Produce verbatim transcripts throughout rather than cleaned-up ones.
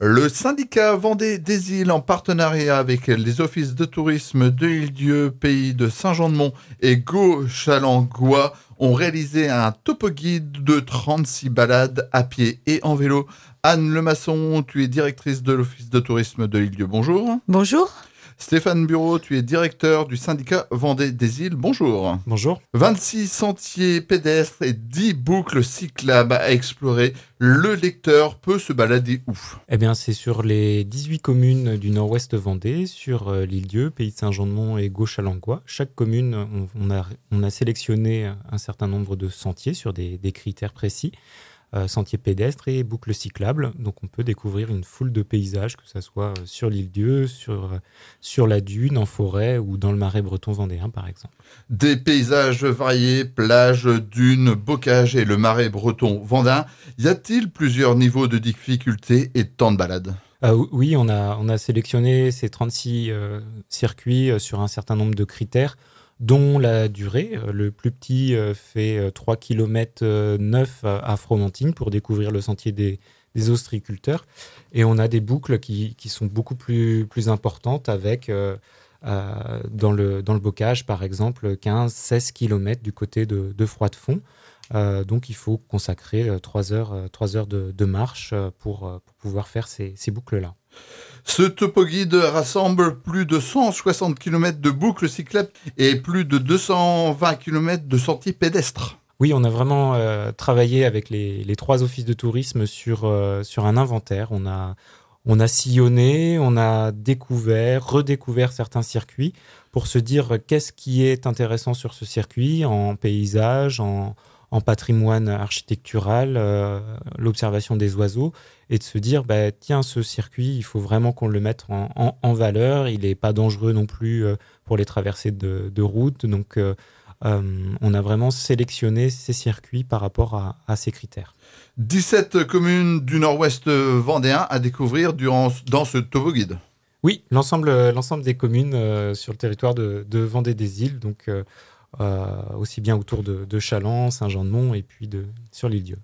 Le syndicat Vendée des Îles, en partenariat avec les offices de tourisme de l'Île-Dieu, Pays de Saint-Jean-de-Mont et Gauchalengouat, ont réalisé un topo-guide de trente-six balades à pied et en vélo. Anne Lemasson, tu es directrice de l'office de tourisme de l'Île-Dieu. Bonjour. Bonjour. Stéphane Bureau, tu es directeur du syndicat Vendée des Îles. Bonjour. Bonjour. vingt-six sentiers pédestres et dix boucles cyclables à explorer. Le lecteur peut se balader où ? Eh bien, c'est sur les dix-huit communes du nord-ouest Vendée, sur euh, l'Île-Dieu, Pays de Saint-Jean-de-Mont et Gauchalengouat. Chaque commune, on, on, a, on a sélectionné un certain nombre de sentiers sur des, des critères précis. Euh, sentiers pédestres et boucles cyclables. Donc on peut découvrir une foule de paysages, que ce soit sur l'Île-Dieu, sur, sur la dune, en forêt ou dans le marais breton vendéen par exemple. Des paysages variés, plages, dunes, bocages et le marais breton vendéen. Y a-t-il plusieurs niveaux de difficulté et de temps de balade ? Euh, oui, on a, on a sélectionné ces trente-six euh, circuits euh, sur un certain nombre de critères, dont la durée. Le plus petit fait trois kilomètres neuf à Fromentine pour découvrir le sentier des, des ostréiculteurs. Et on a des boucles qui, qui sont beaucoup plus, plus importantes avec, euh, euh, dans, le, dans le bocage, par exemple, quinze à seize kilomètres du côté de, de Froidefond. Euh, donc, il faut consacrer trois heures, trois heures de, de marche pour, pour pouvoir faire ces, ces boucles-là. Ce topo-guide rassemble plus de cent soixante kilomètres de boucles cyclables et plus de deux cent vingt kilomètres de sentiers pédestres. Oui, on a vraiment euh, travaillé avec les, les trois offices de tourisme sur, euh, sur un inventaire. On a, on a sillonné, on a découvert, redécouvert certains circuits pour se dire qu'est-ce qui est intéressant sur ce circuit en paysage, en en patrimoine architectural, euh, l'observation des oiseaux, et de se dire, bah, tiens, ce circuit, il faut vraiment qu'on le mette en, en, en valeur, il n'est pas dangereux non plus euh, pour les traversées de, de route, donc euh, euh, on a vraiment sélectionné ces circuits par rapport à, à ces critères. dix-sept communes du nord-ouest vendéen à découvrir durant, dans ce topo-guide. Oui, l'ensemble, l'ensemble des communes euh, sur le territoire de, de Vendée des Îles, donc euh, Euh, aussi bien autour de, de Challans, Saint-Jean-de-Mont et puis de, sur l'Île-Dieu.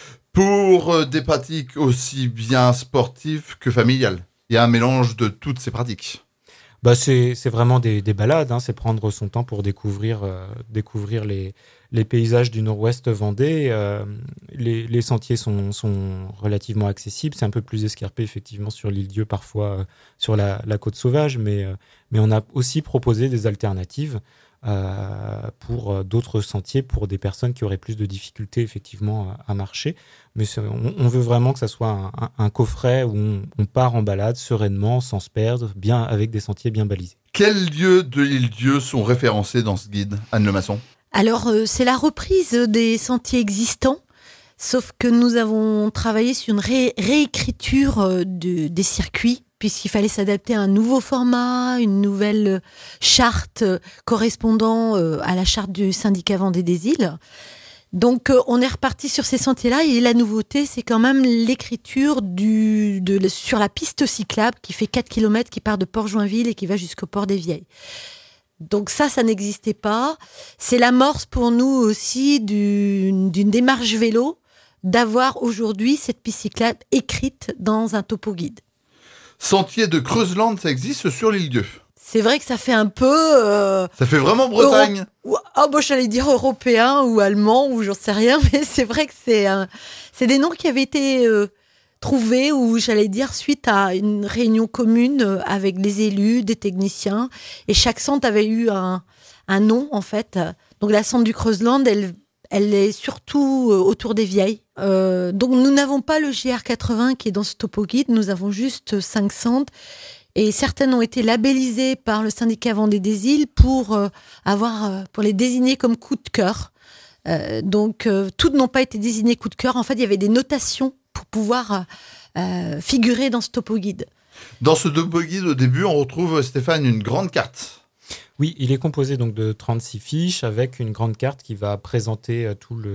Pour euh, des pratiques aussi bien sportives que familiales, il y a un mélange de toutes ces pratiques. Bah c'est, c'est vraiment des, des balades, hein, c'est prendre son temps pour découvrir, euh, découvrir les, les paysages du nord-ouest Vendée. Euh, les, les sentiers sont, sont relativement accessibles, c'est un peu plus escarpé effectivement sur l'Île-Dieu, parfois euh, sur la, la côte sauvage, mais, euh, mais on a aussi proposé des alternatives Euh, pour d'autres sentiers, pour des personnes qui auraient plus de difficultés effectivement à, à marcher. Mais on, on veut vraiment que ça soit un, un, un coffret où on, on part en balade sereinement, sans se perdre, bien, avec des sentiers bien balisés. Quels lieux de l'Île-Dieu sont référencés dans ce guide, Anne Lemasson ? Alors, euh, c'est la reprise des sentiers existants, sauf que nous avons travaillé sur une ré- réécriture euh, de, des circuits, puisqu'il fallait s'adapter à un nouveau format, une nouvelle charte correspondant à la charte du syndicat Vendée des Îles. Donc, on est reparti sur ces sentiers-là et la nouveauté, c'est quand même l'écriture du, de, sur la piste cyclable qui fait quatre kilomètres, qui part de Port-Joinville et qui va jusqu'au Port des Vieilles. Donc ça, ça n'existait pas. C'est l'amorce pour nous aussi d'une, d'une démarche vélo, d'avoir aujourd'hui cette piste cyclable écrite dans un topo-guide. Sentier de Creuseland, ça existe sur l'Île-Dieu. C'est vrai que ça fait un peu... Euh, ça fait vraiment Bretagne. Euro... Ah, bon, j'allais dire européen ou allemand ou j'en sais rien, mais c'est vrai que c'est, un... c'est des noms qui avaient été euh, trouvés ou j'allais dire suite à une réunion commune avec les élus, des techniciens, et chaque centre avait eu un, un nom en fait. Donc la centre du Creuseland, elle, elle est surtout autour des Vieilles. Euh, donc nous n'avons pas le G R quatre-vingts qui est dans ce topo guide, nous avons juste cinq centres et certaines ont été labellisées par le syndicat Vendée des Îles pour euh, avoir euh, pour les désigner comme coup de cœur. Euh, donc euh, toutes n'ont pas été désignées coup de cœur. En fait, il y avait des notations pour pouvoir euh, figurer dans ce topo guide. Dans ce topo guide, au début, on retrouve, Stéphane, une grande carte. Oui, il est composé donc de trente-six fiches avec une grande carte qui va présenter euh, tout le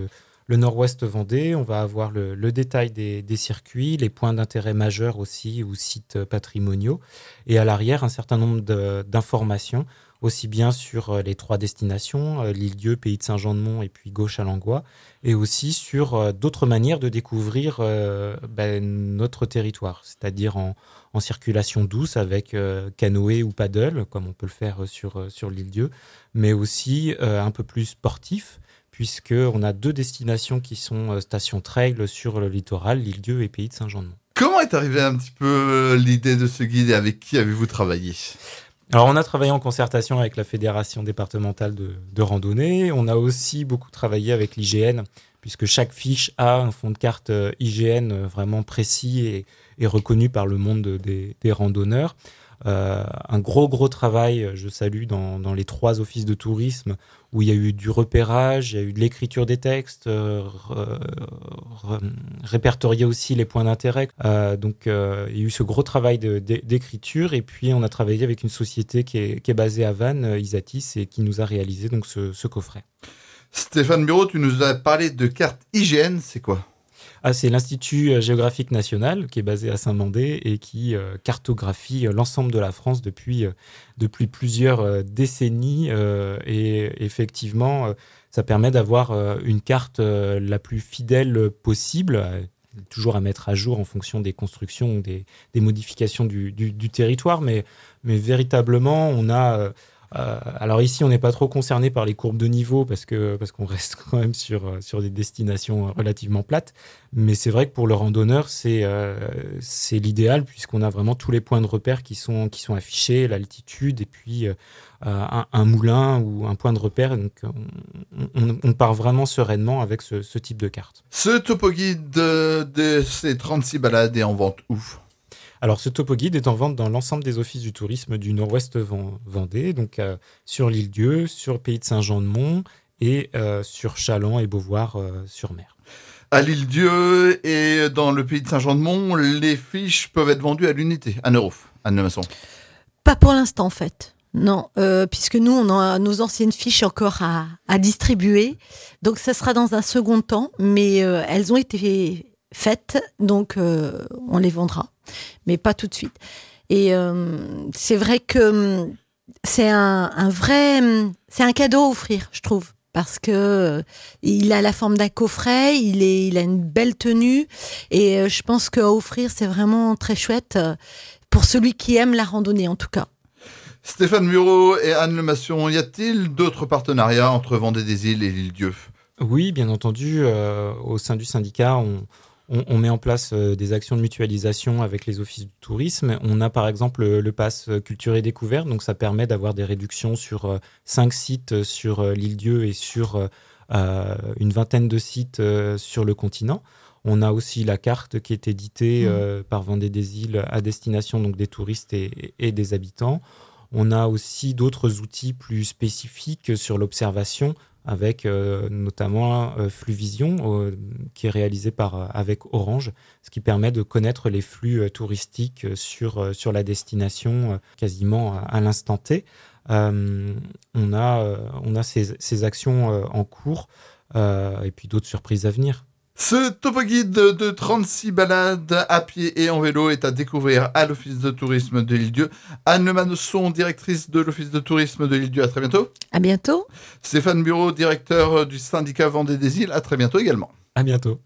le nord-ouest Vendée. On va avoir le, le détail des, des circuits, les points d'intérêt majeurs aussi ou sites patrimoniaux. Et à l'arrière, un certain nombre de, d'informations, aussi bien sur les trois destinations, l'Île-Dieu, Pays de Saint-Jean-de-Mont et puis Gauche-Alangois, et aussi sur d'autres manières de découvrir euh, ben, notre territoire, c'est-à-dire en, en circulation douce avec euh, canoë ou paddle, comme on peut le faire sur, sur l'Île-Dieu, mais aussi euh, un peu plus sportif, puisqu'on a deux destinations qui sont euh, stations trail sur le littoral, l'Île-Dieu et Pays de Saint-Jean-de-Mont. Comment est arrivée un petit peu l'idée de ce guide et avec qui avez-vous travaillé ? Alors, on a travaillé en concertation avec la Fédération départementale de, de randonnée. On a aussi beaucoup travaillé avec l'I G N, puisque chaque fiche a un fond de carte I G N vraiment précis et, et reconnu par le monde des, des randonneurs. Euh, un gros, gros travail, je salue, dans, dans les trois offices de tourisme, où il y a eu du repérage, il y a eu de l'écriture des textes, euh, re, re, répertorier aussi les points d'intérêt. Euh, donc, euh, il y a eu ce gros travail de, de, d'écriture, et puis on a travaillé avec une société qui est, qui est basée à Vannes, Isatis, et qui nous a réalisé donc ce, ce coffret. Stéphane Bureau, tu nous as parlé de carte I G N, c'est quoi ? Ah, c'est l'Institut géographique national qui est basé à Saint-Mandé et qui euh, cartographie l'ensemble de la France depuis, euh, depuis plusieurs euh, décennies. Euh, et effectivement, euh, ça permet d'avoir euh, une carte euh, la plus fidèle possible, euh, toujours à mettre à jour en fonction des constructions ou des, des modifications du, du, du territoire. Mais, mais véritablement, on a... Euh, Euh, alors ici, on n'est pas trop concerné par les courbes de niveau parce que parce qu'on reste quand même sur sur des destinations relativement plates. Mais c'est vrai que pour le randonneur, c'est euh, c'est l'idéal puisqu'on a vraiment tous les points de repère qui sont qui sont affichés, l'altitude et puis euh, un, un moulin ou un point de repère. Donc on, on, on part vraiment sereinement avec ce, ce type de carte. Ce topo guide de, de ces trente-six balades est en vente où ? Alors, ce topo guide est en vente dans l'ensemble des offices du tourisme du Nord-Ouest Vendée, donc euh, sur l'Île-Dieu, sur le Pays de Saint-Jean-de-Mont et euh, sur Challans et Beauvoir euh, sur mer. À l'Île-Dieu et dans le Pays de Saint-Jean-de-Mont, les fiches peuvent être vendues à l'unité, un euro. Anne Lemasson. Pas pour l'instant, en fait. Non, euh, puisque nous, on a nos anciennes fiches encore à, à distribuer. Donc, ça sera dans un second temps, mais euh, elles ont été faites, donc euh, on les vendra, mais pas tout de suite. Et euh, c'est vrai que c'est un, un vrai, c'est un cadeau à offrir, je trouve, parce que euh, il a la forme d'un coffret, il est, il a une belle tenue, et euh, je pense qu'à offrir, c'est vraiment très chouette euh, pour celui qui aime la randonnée, en tout cas. Stéphane Bureau et Anne Lemasson, y a-t-il d'autres partenariats entre Vendée des Îles et l'Île-Dieu ? Oui, bien entendu. Euh, au sein du syndicat, on On, on met en place euh, des actions de mutualisation avec les offices du tourisme. On a par exemple le, le pass culture et découverte, donc ça permet d'avoir des réductions sur euh, cinq sites sur euh, l'Île-Dieu et sur euh, une vingtaine de sites euh, sur le continent. On a aussi la carte qui est éditée euh, par Vendée des Îles à destination donc des touristes et, et des habitants. On a aussi d'autres outils plus spécifiques sur l'observation, avec euh, notamment euh, Fluvision, euh, qui est réalisé par, euh, avec Orange, ce qui permet de connaître les flux euh, touristiques sur, euh, sur la destination euh, quasiment à, à l'instant T. Euh, on a, euh, on a ces, ces actions euh, en cours euh, et puis d'autres surprises à venir. Ce topo guide de trente-six balades à pied et en vélo est à découvrir à l'Office de tourisme de l'Île-Dieu. Anne Lemasson, directrice de l'Office de tourisme de l'Île-Dieu, à très bientôt. À bientôt. Stéphane Bureau, directeur du syndicat Vendée des Îles, à très bientôt également. À bientôt.